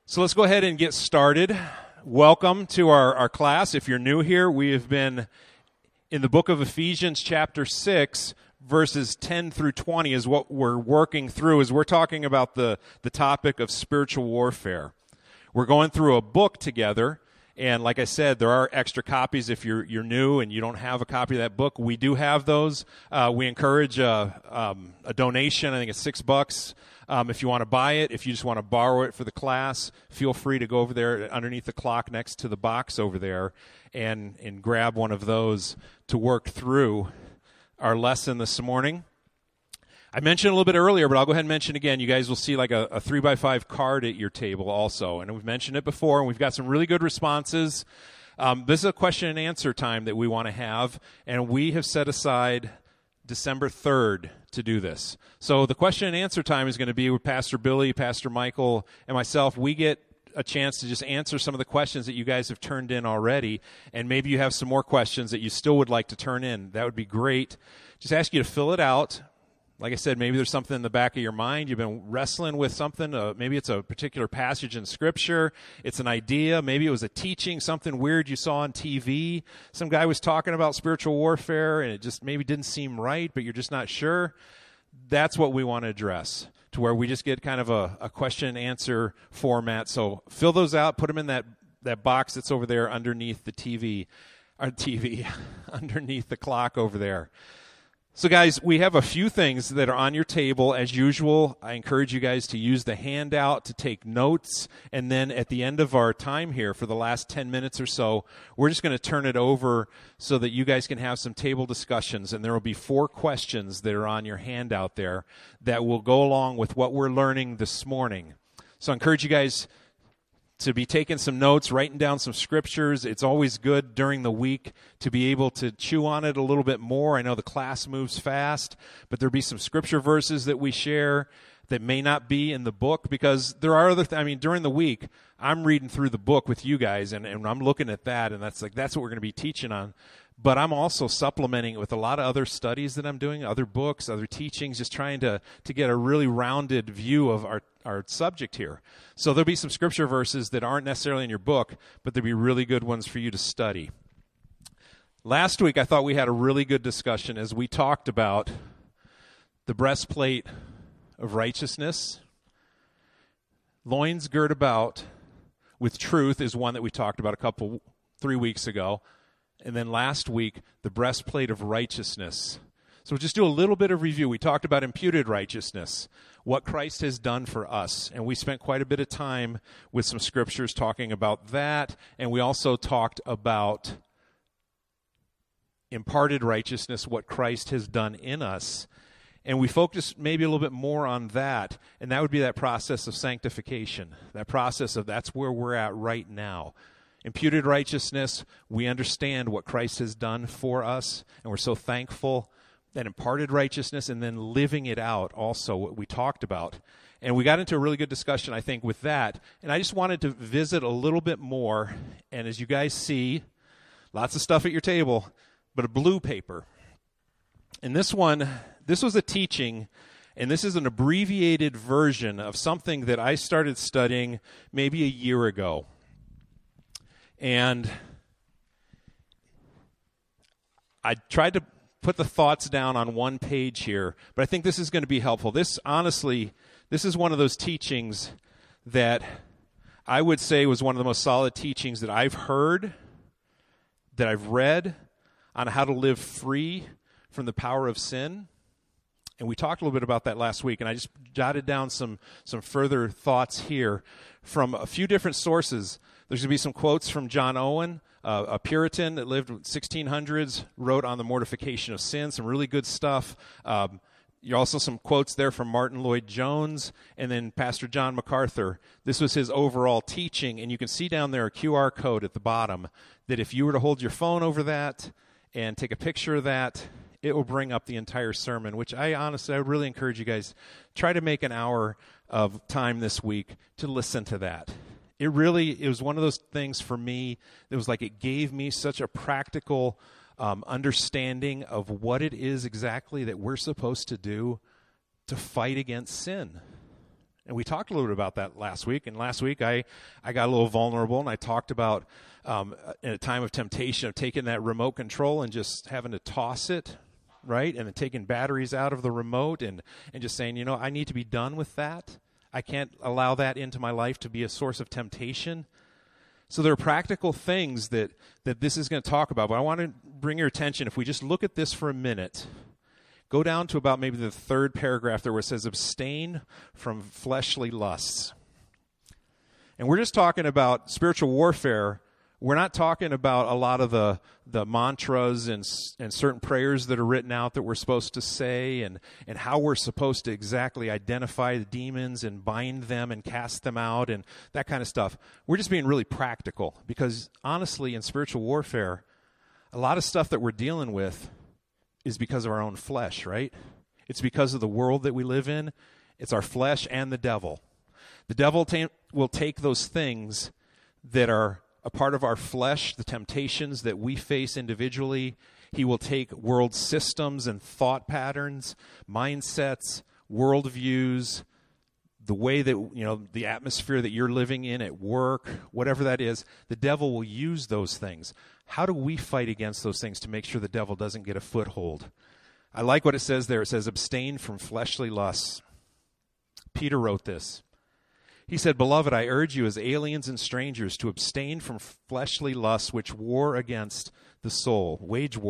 So let's go ahead and get started. Welcome to our class. If you're new here, we have been in the book of Ephesians chapter 6, verses 10 through 20 is what we're working through as we're talking about the topic of spiritual warfare. We're going through a book together, and like I said, there are extra copies if you're new and you don't have a copy of that book. We do have those. We encourage a donation. I think it's $6. If you want to buy it, if you just want to borrow it for the class, feel free to go over there underneath the clock next to the box over there and grab one of those to work through our lesson this morning. I mentioned a little bit earlier, but I'll go ahead and mention again. You guys will see like a 3x5 card at your table also. And we've mentioned it before, and we've got some really good responses. This is a question and answer time that we want to have, and we have set aside December 3rd to do this. So the question and answer time is going to be with Pastor Billy, Pastor Michael, and myself. We get a chance to just answer some of the questions that you guys have turned in already, and maybe you have some more questions that you still would like to turn in. That would be great. Just ask you to fill it out. Like I said, maybe there's something in the back of your mind. You've been wrestling with something. Maybe it's a particular passage in Scripture. It's an idea. Maybe it was a teaching, something weird you saw on TV. Some guy was talking about spiritual warfare, and it just maybe didn't seem right, but you're just not sure. That's what we want to address, to where we just get kind of a question and answer format. So fill those out. Put them in that box that's over there underneath the TV, underneath the clock over there. So guys, we have a few things that are on your table. As usual, I encourage you guys to use the handout to take notes. And then at the end of our time here for the last 10 minutes or so, we're just going to turn it over so that you guys can have some table discussions. And there will be 4 questions that are on your handout there that will go along with what we're learning this morning. So I encourage you guys to be taking some notes, writing down some scriptures. It's always good during the week to be able to chew on it a little bit more. I know the class moves fast, but there'll be some scripture verses that we share that may not be in the book, because there are other during the week, I'm reading through the book with you guys, and I'm looking at that, and that's what we're going to be teaching on. But I'm also supplementing it with a lot of other studies that I'm doing, other books, other teachings, just trying to get a really rounded view of our subject here. So there'll be some scripture verses that aren't necessarily in your book, but there'll be really good ones for you to study. Last week, I thought we had a really good discussion as we talked about the breastplate of righteousness. Loins girt about with truth is one that we talked about 3 weeks ago. And then last week, the breastplate of righteousness. So we'll just do a little bit of review. We talked about imputed righteousness, what Christ has done for us. And we spent quite a bit of time with some scriptures talking about that. And we also talked about imparted righteousness, what Christ has done in us. And we focused maybe a little bit more on that. And that would be that process of sanctification, that process of that's where we're at right now. Imputed righteousness, we understand what Christ has done for us, and we're so thankful. That imparted righteousness, and then living it out also, what we talked about. And we got into a really good discussion, I think, with that. And I just wanted to visit a little bit more. And as you guys see, lots of stuff at your table, but a blue paper. And this was a teaching, and this is an abbreviated version of something that I started studying maybe a year ago. And I tried to put the thoughts down on one page here, but I think this is going to be helpful. This is one of those teachings that I would say was one of the most solid teachings that I've heard, that I've read on how to live free from the power of sin. And we talked a little bit about that last week, and I just jotted down some further thoughts here from a few different sources. There's going to be some quotes from John Owen, a Puritan that lived in the 1600s, wrote on the mortification of sin, some really good stuff. You're also some quotes there from Martin Lloyd-Jones, and then Pastor John MacArthur. This was his overall teaching, and you can see down there a QR code at the bottom that if you were to hold your phone over that and take a picture of that, it will bring up the entire sermon, which I would really encourage you guys, try to make an hour of time this week to listen to that. It was one of those things for me that was like it gave me such a practical understanding of what it is exactly that we're supposed to do to fight against sin. And we talked a little bit about that last week. And last week I got a little vulnerable, and I talked about in a time of temptation of taking that remote control and just having to toss it, right? And then taking batteries out of the remote and just saying, I need to be done with that. I can't allow that into my life to be a source of temptation. So there are practical things that this is going to talk about, but I want to bring your attention, if we just look at this for a minute, go down to about maybe the third paragraph there where it says, abstain from fleshly lusts. And we're just talking about spiritual warfare. We're not talking about a lot of the mantras and certain prayers that are written out that we're supposed to say and how we're supposed to exactly identify the demons and bind them and cast them out and that kind of stuff. We're just being really practical because honestly, in spiritual warfare, a lot of stuff that we're dealing with is because of our own flesh, right? It's because of the world that we live in. It's our flesh and the devil. The devil will take those things that are a part of our flesh, the temptations that we face individually. He will take world systems and thought patterns, mindsets, worldviews, the way that, the atmosphere that you're living in at work, whatever that is. The devil will use those things. How do we fight against those things to make sure the devil doesn't get a foothold? I like what it says there. It says, abstain from fleshly lusts. Peter wrote this. He said, beloved, I urge you as aliens and strangers to abstain from fleshly lusts which wage war against the soul.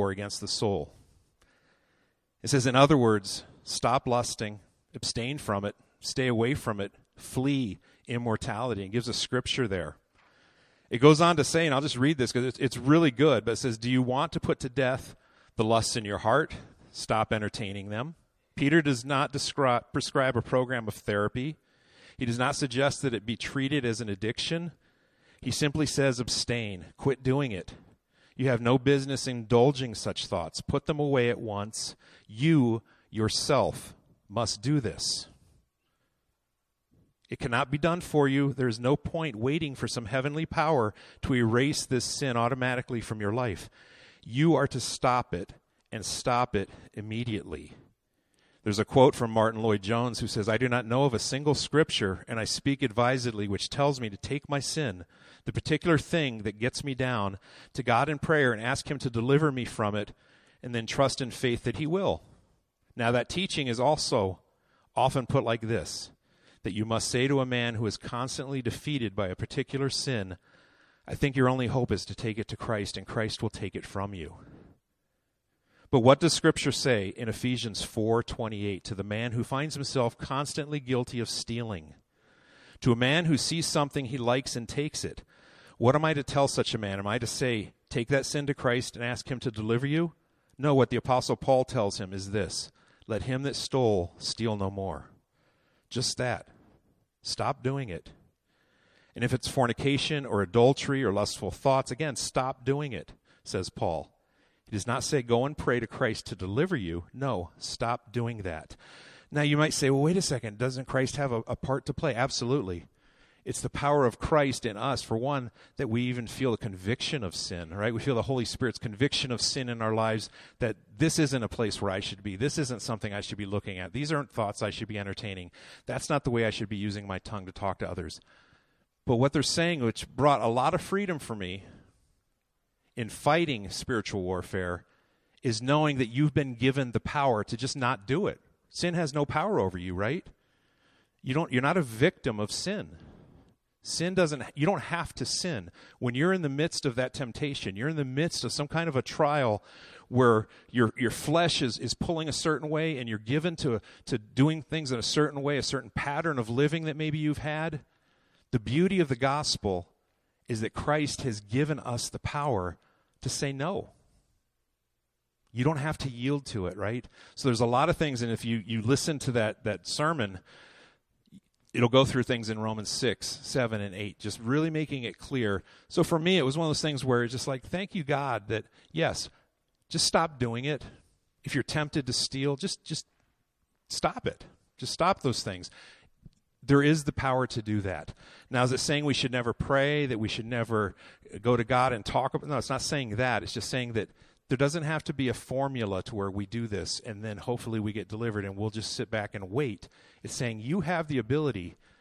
It says, in other words, stop lusting, abstain from it, stay away from it, flee immortality. And gives a scripture there. It goes on to say, and I'll just read this because it's really good, but it says, do you want to put to death the lusts in your heart? Stop entertaining them. Peter does not prescribe a program of therapy. He does not suggest that it be treated as an addiction. He simply says, abstain, quit doing it. You have no business indulging such thoughts. Put them away at once. You, yourself, must do this. It cannot be done for you. There is no point waiting for some heavenly power to erase this sin automatically from your life. You are to stop it, and stop it immediately. There's a quote from Martin Lloyd-Jones who says, I do not know of a single scripture, and I speak advisedly, which tells me to take my sin, the particular thing that gets me down, to God in prayer and ask him to deliver me from it, and then trust in faith that he will. Now that teaching is also often put like this, that you must say to a man who is constantly defeated by a particular sin, I think your only hope is to take it to Christ, and Christ will take it from you. But what does Scripture say in Ephesians 4:28 to the man who finds himself constantly guilty of stealing? To a man who sees something he likes and takes it. What am I to tell such a man? Am I to say, take that sin to Christ and ask him to deliver you? No, what the Apostle Paul tells him is this, let him that stole steal no more. Just that. Stop doing it. And if it's fornication or adultery or lustful thoughts, again, stop doing it, says Paul. He does not say, go and pray to Christ to deliver you. No, stop doing that. Now you might say, well, wait a second. Doesn't Christ have a part to play? Absolutely. It's the power of Christ in us, for one, that we even feel the conviction of sin, right? We feel the Holy Spirit's conviction of sin in our lives, that this isn't a place where I should be. This isn't something I should be looking at. These aren't thoughts I should be entertaining. That's not the way I should be using my tongue to talk to others. But what they're saying, which brought a lot of freedom for me, in fighting spiritual warfare, is knowing that you've been given the power to just not do it. Sin has no power over you, right? You're not a victim of sin. You don't have to sin. When you're in the midst of that temptation, you're in the midst of some kind of a trial where your flesh is pulling a certain way and you're given to doing things in a certain way, a certain pattern of living that maybe you've had. The beauty of the gospel is that Christ has given us the power to say no. You don't have to yield to it, right? So there's a lot of things, and if you listen to that sermon, it'll go through things in Romans 6, 7, and 8, just really making it clear. So for me, it was one of those things where it's just like, thank you, God, that, yes, just stop doing it. If you're tempted to steal, just stop it. Just stop those things. There is the power to do that. Now, is it saying we should never pray, that we should never go to God and talk about? No, it's not saying that. It's just saying that there doesn't have to be a formula to where we do this and then hopefully we get delivered and we'll just sit back and wait. It's saying you have the ability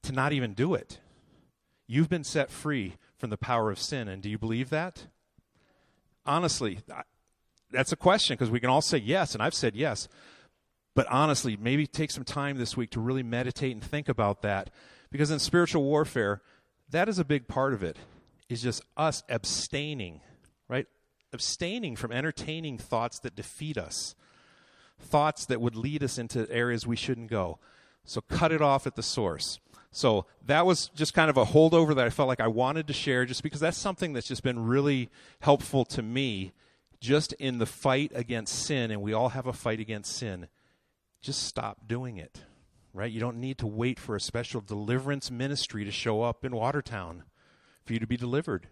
to not even do it. You've been set free from the power of sin, and do you believe that? Honestly, that's a question, because we can all say yes, and I've said yes. But honestly, maybe take some time this week to really meditate and think about that, because in spiritual warfare, that is a big part of it, is just us abstaining, right? Abstaining from entertaining thoughts that defeat us, thoughts that would lead us into areas we shouldn't go. So cut it off at the source. So that was just kind of a holdover that I felt like I wanted to share, just because that's something that's just been really helpful to me just in the fight against sin, and we all have a fight against sin. Just stop doing it, right? You don't need to wait for a special deliverance ministry to show up in Watertown for you to be delivered.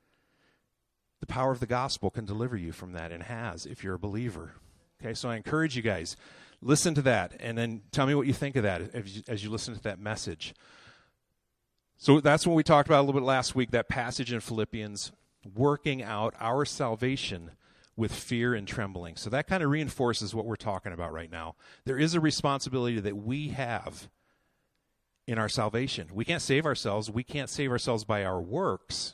The power of the gospel can deliver you from that, and has, if you're a believer. Okay, so I encourage you guys, listen to that, and then tell me what you think of that as you listen to that message. So that's what we talked about a little bit last week, that passage in Philippians, working out our salvation with fear and trembling. So that kind of reinforces what we're talking about right now. There is a responsibility that we have in our salvation. We can't save ourselves. We can't save ourselves by our works.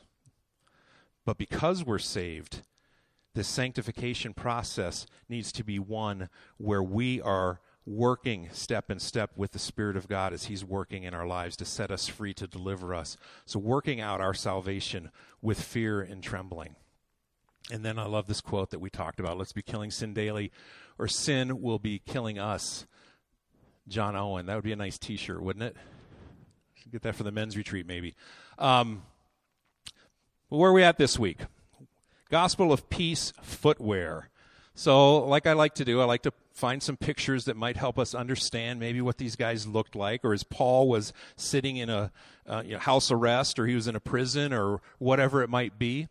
But because we're saved, the sanctification process needs to be one where we are working step in step with the Spirit of God as He's working in our lives to set us free, to deliver us. So working out our salvation with fear and trembling. And then I love this quote that we talked about. Let's be killing sin daily, or sin will be killing us. John Owen. That would be a nice T-shirt, wouldn't it? Should get that for the men's retreat, maybe. Well, where are we at this week? Gospel of Peace footwear. So, like I like to do, I like to find some pictures that might help us understand maybe what these guys looked like, or as Paul was sitting in a house arrest, or he was in a prison, or whatever it might be.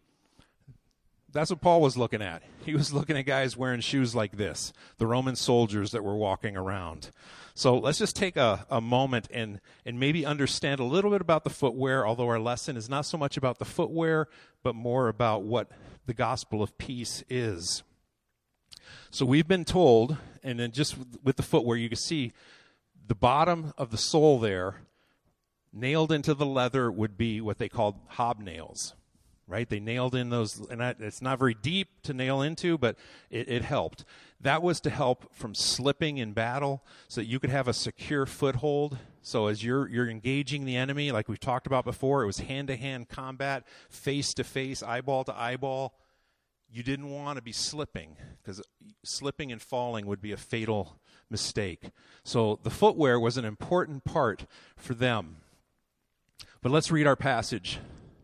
That's what Paul was looking at. He was looking at guys wearing shoes like this, the Roman soldiers that were walking around. So let's just take a moment and maybe understand a little bit about the footwear, although our lesson is not so much about the footwear, but more about what the gospel of peace is. So we've been told, and then just with the footwear, you can see the bottom of the sole there, nailed into the leather, would be what they called hobnails. Right? They nailed in those, and it's not very deep to nail into, but it helped. That was to help from slipping in battle, so that you could have a secure foothold. So as you're engaging the enemy, like we've talked about before, it was hand-to-hand combat, face-to-face, eyeball to eyeball. You didn't want to be slipping, because slipping and falling would be a fatal mistake. So the footwear was an important part for them. But let's read our passage.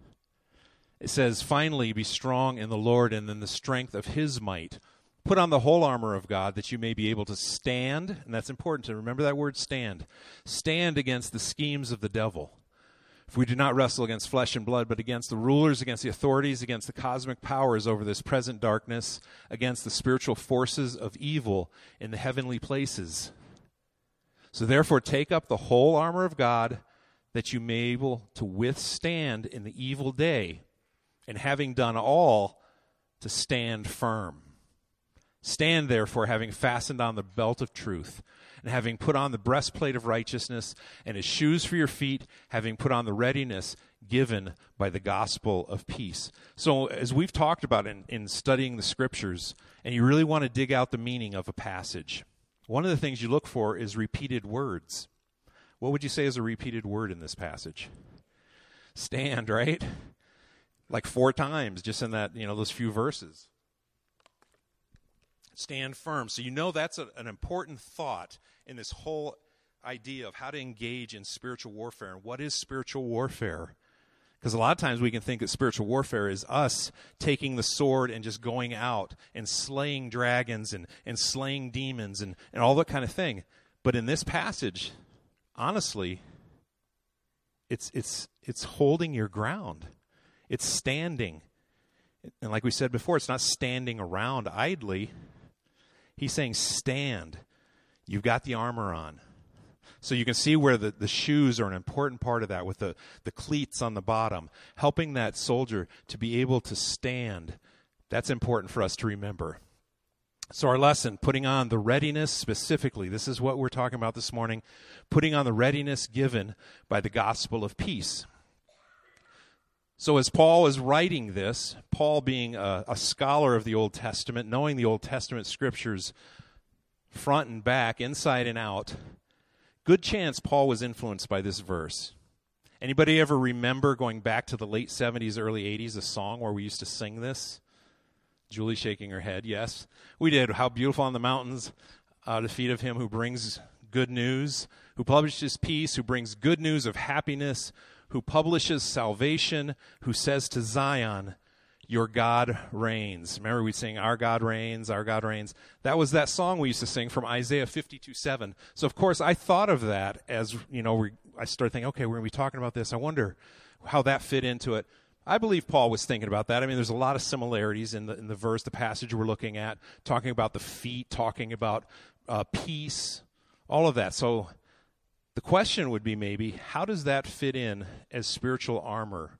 It says, finally, be strong in the Lord and in the strength of His might. Put on the whole armor of God that you may be able to stand, and that's important to remember that word, stand. Stand against the schemes of the devil. For we do not wrestle against flesh and blood, but against the rulers, against the authorities, against the cosmic powers over this present darkness, against the spiritual forces of evil in the heavenly places. So therefore take up the whole armor of God that you may be able to withstand in the evil day, and having done all, to stand firm. Stand therefore, having fastened on the belt of truth, and having put on the breastplate of righteousness, and as shoes for your feet, having put on the readiness given by the gospel of peace. So as we've talked about in studying the scriptures, and you really want to dig out the meaning of a passage, one of the things you look for is repeated words. What would you say is a repeated word in this passage? Stand, right? Like 4 times just in that, those few verses. Stand firm. So that's an important thought in this whole idea of how to engage in spiritual warfare. And what is spiritual warfare? Because a lot of times we can think that spiritual warfare is us taking the sword and just going out and slaying dragons and slaying demons and all that kind of thing. But in this passage, honestly, it's holding your ground. It's standing. And like we said before, it's not standing around idly. He's saying stand. You've got the armor on. So you can see where the shoes are an important part of that, with the cleats on the bottom, helping that soldier to be able to stand. That's important for us to remember. So our lesson, putting on the readiness specifically, this is what we're talking about this morning, putting on the readiness given by the gospel of peace. So as Paul is writing this, Paul being a scholar of the Old Testament, knowing the Old Testament scriptures front and back, inside and out, good chance Paul was influenced by this verse. Anybody ever remember going back to the late 70s, early 80s, a song where we used to sing this? Julie shaking her head, yes. We did. How beautiful on the mountains, the feet of him who brings good news, who publishes peace, who brings good news of happiness, who publishes salvation, who says to Zion, your God reigns. Remember we sing, our God reigns, our God reigns. That was that song we used to sing from Isaiah 52:7. So, of course, I thought of that as, I started thinking, okay, we're going to be talking about this. I wonder how that fit into it. I believe Paul was thinking about that. I mean, there's a lot of similarities in the verse, the passage we're looking at, talking about the feet, talking about peace, all of that. So the question would be maybe, how does that fit in as spiritual armor,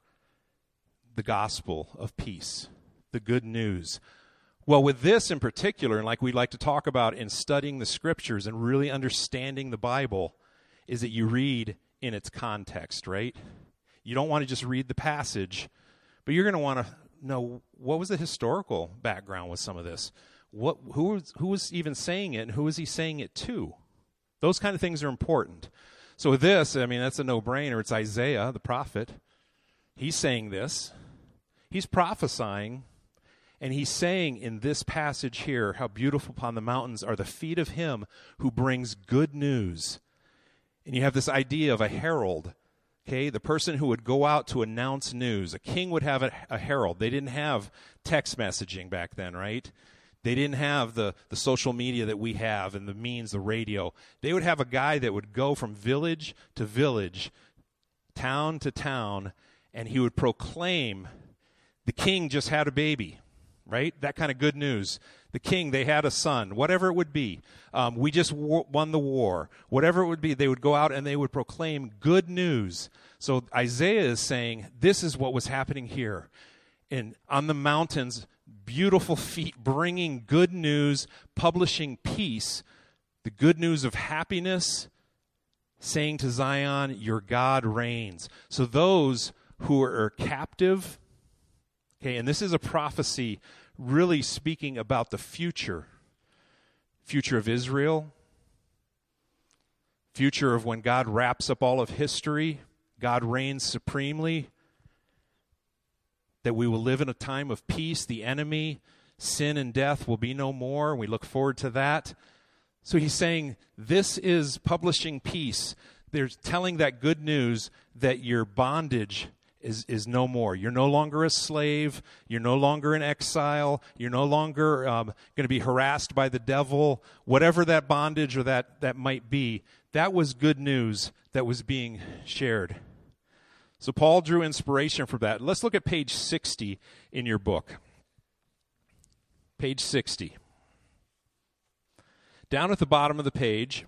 the gospel of peace, the good news? Well, with this in particular, and like we like to talk about in studying the scriptures and really understanding the Bible, is that you read in its context, right? You don't want to just read the passage, but you're going to want to know what was the historical background with some of this. Who was even saying it, and who is he saying it to? Those kind of things are important. So with this, I mean, that's a no-brainer. It's Isaiah, the prophet. He's saying this. He's prophesying, and he's saying in this passage here, how beautiful upon the mountains are the feet of him who brings good news. And you have this idea of a herald. Okay, the person who would go out to announce news. A king would have a herald. They didn't have text messaging back then, right? They didn't have the social media that we have and the means, the radio. They would have a guy that would go from village to village, town to town, and he would proclaim the king just had a baby, right? That kind of good news. The king, they had a son, whatever it would be. We just won the war. Whatever it would be, they would go out and they would proclaim good news. So Isaiah is saying, this is what was happening here. And on the mountains, beautiful feet bringing good news, publishing peace, the good news of happiness, saying to Zion, your God reigns. So those who are captive, okay, and this is a prophecy really speaking about the future of Israel, future of when God wraps up all of history, God reigns supremely, that we will live in a time of peace, the enemy, sin and death will be no more, and we look forward to that. So he's saying this is publishing peace. They're telling that good news that your bondage is no more. You're no longer a slave. You're no longer in exile. You're no longer going to be harassed by the devil. Whatever that bondage or that might be, that was good news that was being shared. So Paul drew inspiration from that. Let's look at page 60 in your book. Page 60. Down at the bottom of the page,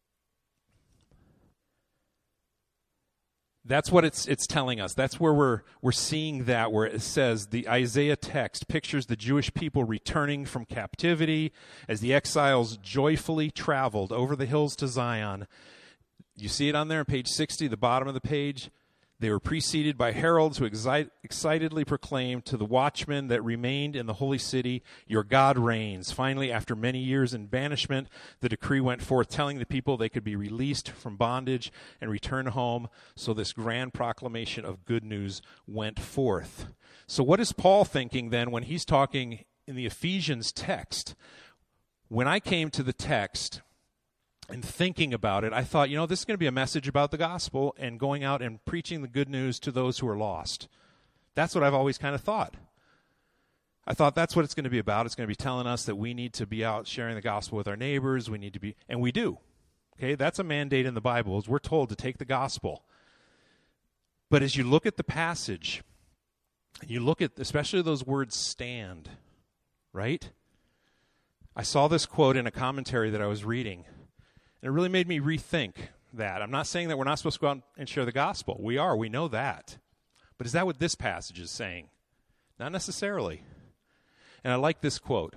that's what it's telling us. That's where we're seeing that, where it says the Isaiah text pictures the Jewish people returning from captivity as the exiles joyfully traveled over the hills to Zion. You see it on there on page 60, the bottom of the page. They were preceded by heralds who excitedly proclaimed to the watchmen that remained in the holy city, your God reigns. Finally, after many years in banishment, the decree went forth telling the people they could be released from bondage and return home. So this grand proclamation of good news went forth. So what is Paul thinking then when he's talking in the Ephesians text? When I came to the text and thinking about it, I thought, this is going to be a message about the gospel and going out and preaching the good news to those who are lost. That's what I've always kind of thought. I thought that's what it's going to be about. It's going to be telling us that we need to be out sharing the gospel with our neighbors. We need to be, and we do. Okay, that's a mandate in the Bible, is we're told to take the gospel. But as you look at the passage, you look at especially those words stand, right? I saw this quote in a commentary that I was reading. And it really made me rethink that. I'm not saying that we're not supposed to go out and share the gospel. We are. We know that. But is that what this passage is saying? Not necessarily. And I like this quote.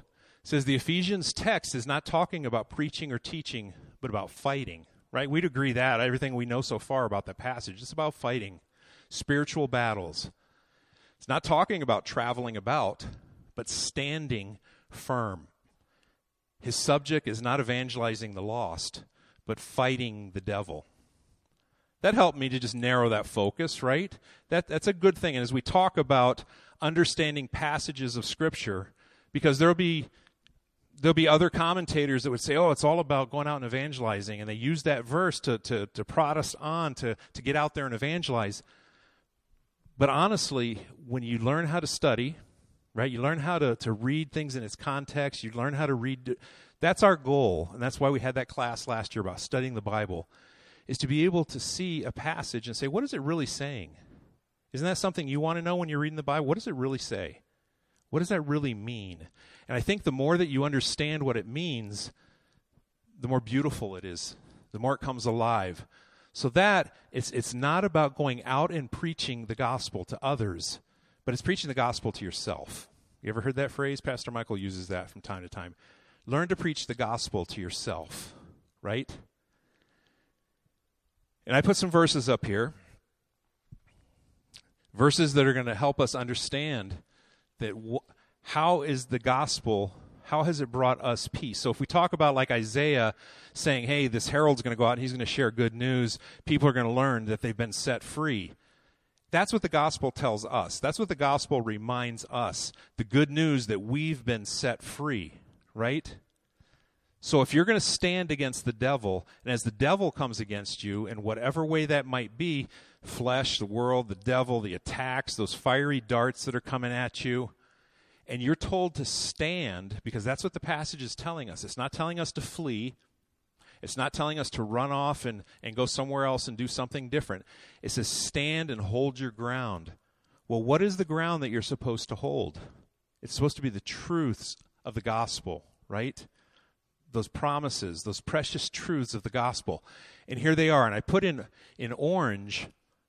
It says the Ephesians text is not talking about preaching or teaching, but about fighting, right? We'd agree that everything we know so far about the passage, it's about fighting, spiritual battles. It's not talking about traveling about, but standing firm. His subject is not evangelizing the lost, but fighting the devil. That helped me to just narrow that focus, right? That's a good thing. And as we talk about understanding passages of Scripture, because there'll be other commentators that would say, oh, it's all about going out and evangelizing, and they use that verse to prod us on to get out there and evangelize. But honestly, when you learn how to study, right, you learn how to read things in its context, you learn how to read, that's our goal, and that's why we had that class last year about studying the Bible, is to be able to see a passage and say, what is it really saying? Isn't that something you want to know when you're reading the Bible? What does it really say? What does that really mean? And I think the more that you understand what it means, the more beautiful it is, the more it comes alive. So that it's not about going out and preaching the gospel to others, but it's preaching the gospel to yourself. You ever heard that phrase? Pastor Michael uses that from time to time. Learn to preach the gospel to yourself, right? And I put some verses up here, verses that are going to help us understand that how is the gospel, how has it brought us peace? So if we talk about like Isaiah saying, hey, this herald's going to go out and he's going to share good news, people are going to learn that they've been set free. That's what the gospel tells us. That's what the gospel reminds us, the good news that we've been set free, right? So if you're going to stand against the devil, and as the devil comes against you in whatever way that might be, flesh, the world, the devil, the attacks, those fiery darts that are coming at you, and you're told to stand, because that's what the passage is telling us. It's not telling us to flee. It's not telling us to run off and go somewhere else and do something different. It says stand and hold your ground. Well, what is the ground that you're supposed to hold? It's supposed to be the truths of the gospel, right? Those promises, those precious truths of the gospel. And here they are. And I put in orange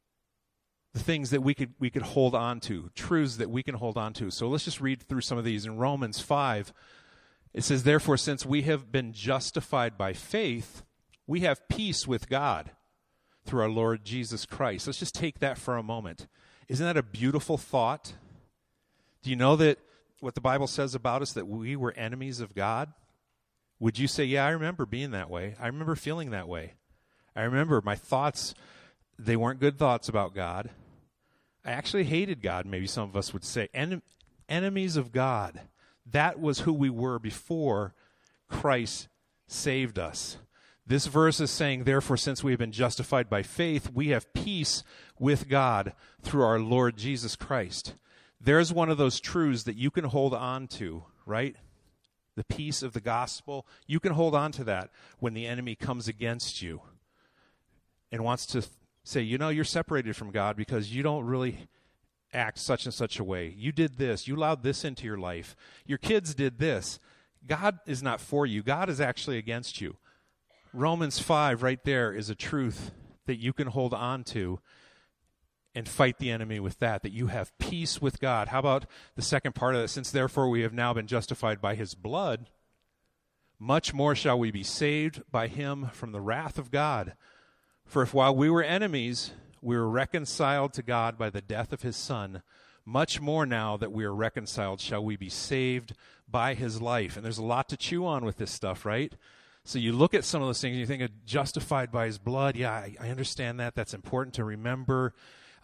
the things that we could hold on to, truths that we can hold on to. So let's just read through some of these. In Romans 5, it says, therefore, since we have been justified by faith, we have peace with God through our Lord Jesus Christ. Let's just take that for a moment. Isn't that a beautiful thought? Do you know that what the Bible says about us, that we were enemies of God? Would you say, yeah, I remember being that way. I remember feeling that way. I remember my thoughts, they weren't good thoughts about God. I actually hated God, maybe some of us would say. Enemies of God. That was who we were before Christ saved us. This verse is saying, therefore, since we have been justified by faith, we have peace with God through our Lord Jesus Christ. There's one of those truths that you can hold on to, right? The peace of the gospel. You can hold on to that when the enemy comes against you and wants to say, you know, you're separated from God because you don't really act such and such a way. You did this. You allowed this into your life. Your kids did this. God is not for you. God is actually against you. Romans 5 right there is a truth that you can hold on to and fight the enemy with that you have peace with God. How about the second part of that? Since therefore we have now been justified by his blood, much more shall we be saved by him from the wrath of God. For if while we were enemies, we were reconciled to God by the death of his Son, much more now that we are reconciled shall we be saved by his life. And there's a lot to chew on with this stuff, right? So you look at some of those things and you think of justified by his blood. Yeah, I understand that. That's important to remember.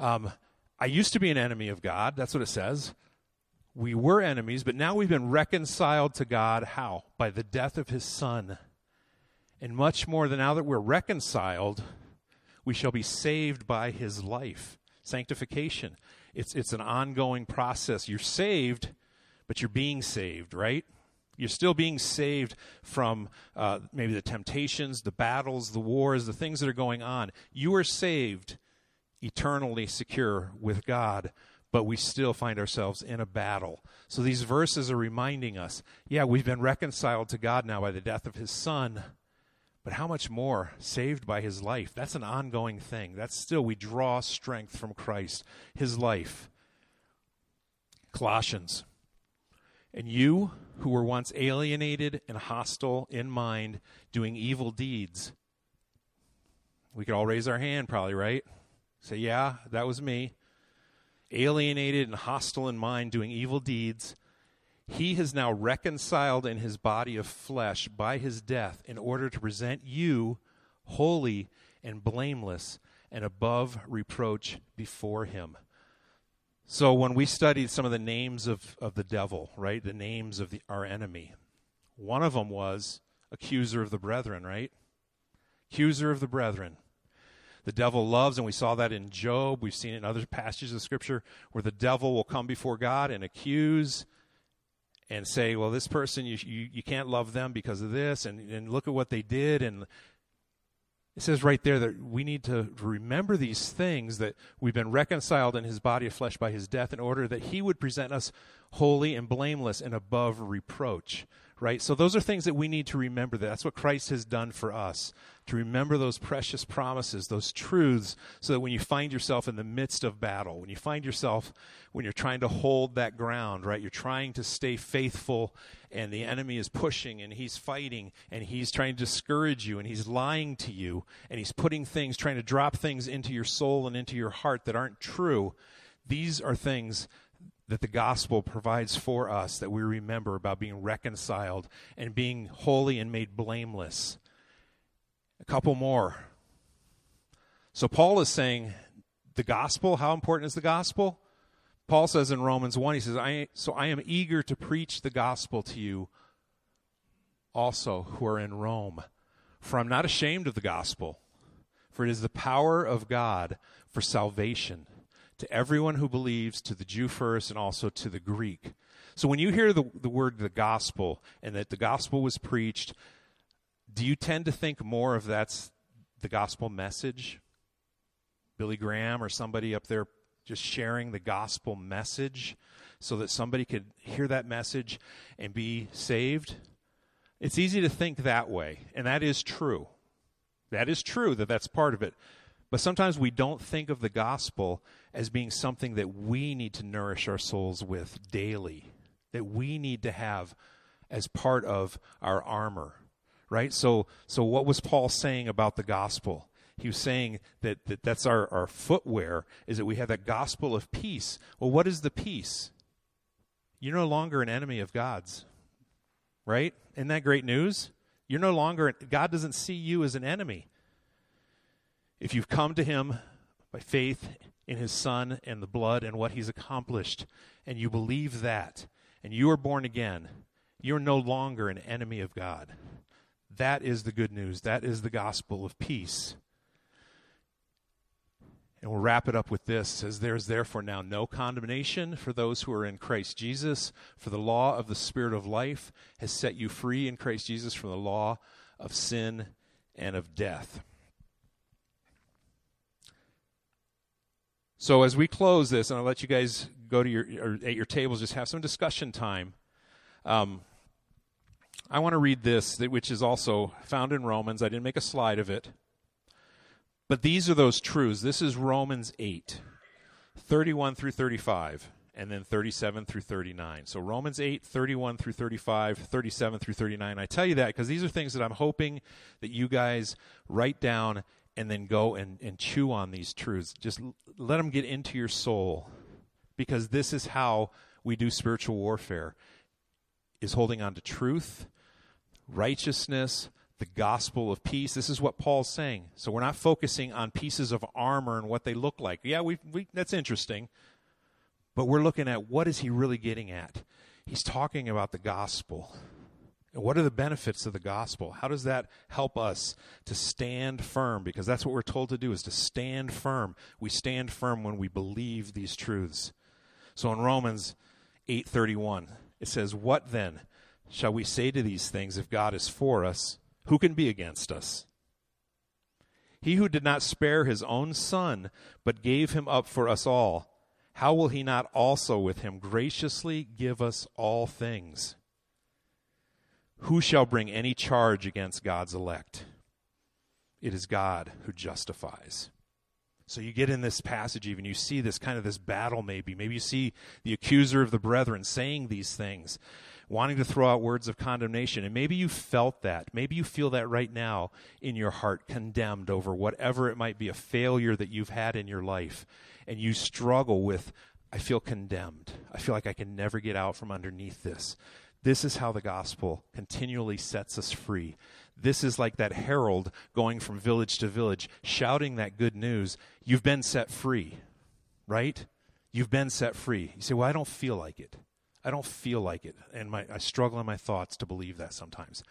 I used to be an enemy of God. That's what it says. We were enemies, but now we've been reconciled to God. How? By the death of his Son. And much more than now that we're reconciled, we shall be saved by his life. Sanctification. It's an ongoing process. You're saved, but you're being saved, right? You're still being saved from maybe the temptations, the battles, the wars, the things that are going on. You are saved, eternally secure with God, but we still find ourselves in a battle. So these verses are reminding us, yeah, we've been reconciled to God now by the death of his Son, but how much more saved by his life? That's an ongoing thing. That's still, we draw strength from Christ, his life. Colossians. And you who were once alienated and hostile in mind, doing evil deeds. We could all raise our hand probably, right? Say, yeah, that was me. Alienated and hostile in mind, doing evil deeds. He has now reconciled in his body of flesh by his death in order to present you holy and blameless and above reproach before him. So when we studied some of the names of the devil, right, the names of our enemy, one of them was accuser of the brethren, right? Accuser of the brethren. The devil loves, and we saw that in Job. We've seen it in other passages of Scripture where the devil will come before God and accuse and say, well, this person, you can't love them because of this, and look at what they did. And it says right there that we need to remember these things, that we've been reconciled in his body of flesh by his death in order that he would present us holy and blameless and above reproach, right? So those are things that we need to remember. That's what Christ has done for us, to remember those precious promises, those truths, so that when you find yourself in the midst of battle, when you find yourself, when you're trying to hold that ground, right, you're trying to stay faithful, and the enemy is pushing, and he's fighting, and he's trying to discourage you, and he's lying to you, and he's putting things, trying to drop things into your soul and into your heart that aren't true. These are things that the gospel provides for us, that we remember about being reconciled and being holy and made blameless. A couple more. So Paul is saying the gospel, how important is the gospel? Paul says in Romans 1, he says, I am eager to preach the gospel to you also who are in Rome. For I'm not ashamed of the gospel, for it is the power of God for salvation to everyone who believes, to the Jew first and also to the Greek. So when you hear the word the gospel and that the gospel was preached, do you tend to think more of that's the gospel message? Billy Graham or somebody up there just sharing the gospel message so that somebody could hear that message and be saved? It's easy to think that way, and that is true. That is true, that's part of it. But sometimes we don't think of the gospel as being something that we need to nourish our souls with daily, that we need to have as part of our armor, right? So what was Paul saying about the gospel? He was saying that's our footwear, is that we have that gospel of peace. Well, what is the peace? You're no longer an enemy of God's, right? Isn't that great news? You're no longer, God doesn't see you as an enemy. If you've come to him by faith in his Son and the blood and what he's accomplished, and you believe that, and you are born again, you're no longer an enemy of God. That is the good news. That is the gospel of peace. And we'll wrap it up with this. It says, there is therefore now no condemnation for those who are in Christ Jesus, for the law of the Spirit of life has set you free in Christ Jesus from the law of sin and of death. So as we close this, and I'll let you guys go to at your tables, just have some discussion time. I want to read this, which is also found in Romans. I didn't make a slide of it. But these are those truths. This is Romans 8, 31 through 35, and then 37 through 39. So Romans 8, 31 through 35, 37 through 39. I tell you that because these are things that I'm hoping that you guys write down and then go and chew on these truths. Just let them get into your soul, because this is how we do spiritual warfare, is holding on to truth, righteousness, the gospel of peace. This is what Paul's saying. So we're not focusing on pieces of armor and what they look like. Yeah, we that's interesting, but we're looking at what is he really getting at. He's talking about the gospel. And what are the benefits of the gospel? How does that help us to stand firm? Because that's what we're told to do, is to stand firm. We stand firm when we believe these truths. So in Romans 8:31, it says, what then shall we say to these things? If God is for us, who can be against us? He who did not spare his own Son, but gave him up for us all, how will he not also with him graciously give us all things? Who shall bring any charge against God's elect? It is God who justifies. So you get in this passage even, you see this kind of this battle maybe. Maybe you see the accuser of the brethren saying these things, wanting to throw out words of condemnation. And maybe you felt that. Maybe you feel that right now in your heart, condemned over whatever it might be, a failure that you've had in your life. And you struggle with, I feel condemned. I feel like I can never get out from underneath this. This is how the gospel continually sets us free. This is like that herald going from village to village, shouting that good news. You've been set free, right? You've been set free. You say, well, I don't feel like it. I don't feel like it. And I struggle in my thoughts to believe that sometimes.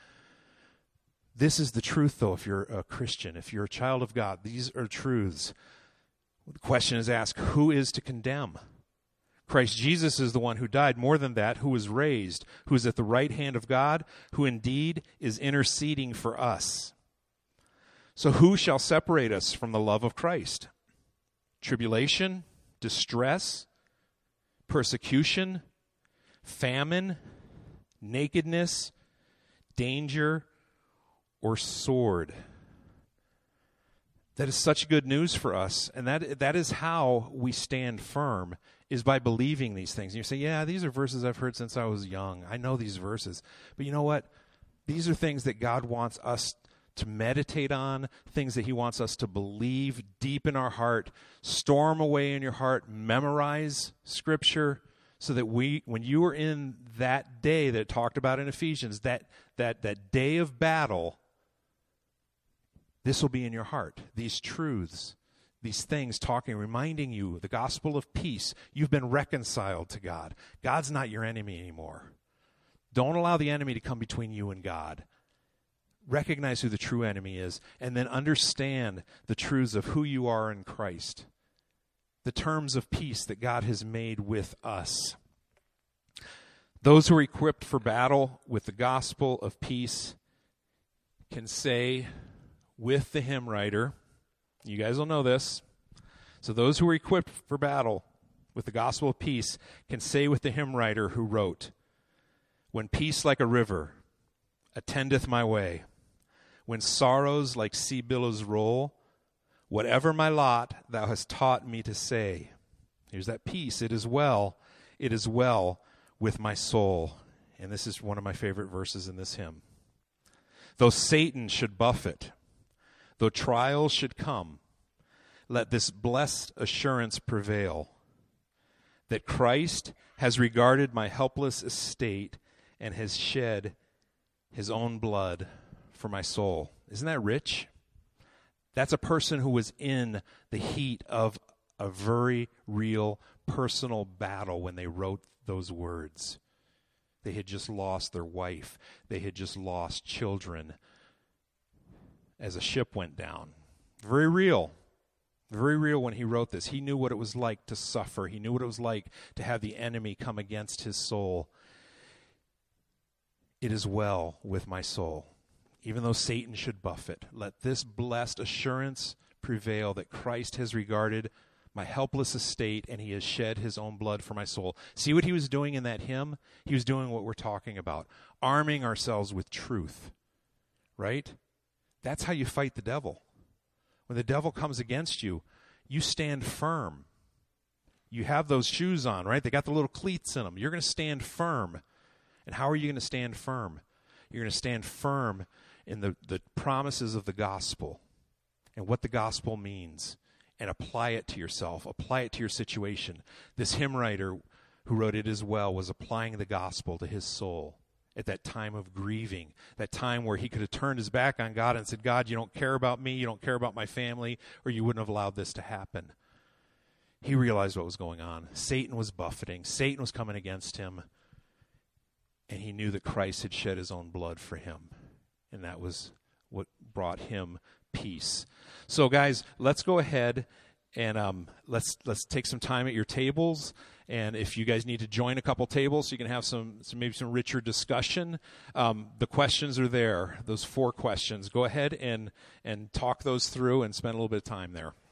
This is the truth, though, if you're a Christian, if you're a child of God. These are truths. The question is asked, who is to condemn? Christ Jesus is the one who died. More than that, who was raised, who is at the right hand of God, who indeed is interceding for us. So who shall separate us from the love of Christ? Tribulation, distress, persecution, famine, nakedness, danger, or sword. That is such good news for us, and that is how we stand firm, is by believing these things. And you say, yeah, these are verses I've heard since I was young. I know these verses. But you know what? These are things that God wants us to meditate on, things that he wants us to believe deep in our heart, store them away in your heart, memorize Scripture, so that when you are in that day that it talked about in Ephesians, that day of battle, this will be in your heart. These truths, these things reminding you, the gospel of peace. You've been reconciled to God. God's not your enemy anymore. Don't allow the enemy to come between you and God. Recognize who the true enemy is, and then understand the truths of who you are in Christ. The terms of peace that God has made with us. Those who are equipped for battle with the gospel of peace can say with the hymn writer, you guys will know this, so those who are equipped for battle with the gospel of peace can say with the hymn writer who wrote, when peace like a river attendeth my way, when sorrows like sea billows roll, whatever my lot thou hast taught me to say. Here's that peace. It is well with my soul. And this is one of my favorite verses in this hymn. Though Satan should buffet, though trials should come, let this blessed assurance prevail, that Christ has regarded my helpless estate and has shed his own blood for my soul. Isn't that rich? That's a person who was in the heat of a very real personal battle when they wrote those words. They had just lost their wife. They had just lost children as a ship went down. Very real. Very real when he wrote this. He knew what it was like to suffer. He knew what it was like to have the enemy come against his soul. It is well with my soul. Even though Satan should buffet, let this blessed assurance prevail that Christ has regarded my helpless estate and he has shed his own blood for my soul. See what he was doing in that hymn? He was doing what we're talking about, arming ourselves with truth, right? That's how you fight the devil. When the devil comes against you, you stand firm. You have those shoes on, right? They got the little cleats in them. You're going to stand firm. And how are you going to stand firm? You're going to stand firm in the promises of the gospel and what the gospel means, and apply it to yourself, apply it to your situation. This hymn writer who wrote It Is Well was applying the gospel to his soul at that time of grieving, that time where he could have turned his back on God and said, God, you don't care about me, you don't care about my family, or you wouldn't have allowed this to happen. He realized what was going on. Satan was buffeting. Satan was coming against him. And he knew that Christ had shed his own blood for him. And that was what brought him peace. So, guys, let's go ahead and let's take some time at your tables. And if you guys need to join a couple tables so you can have some richer discussion, the questions are there, those 4 questions. Go ahead and talk those through and spend a little bit of time there.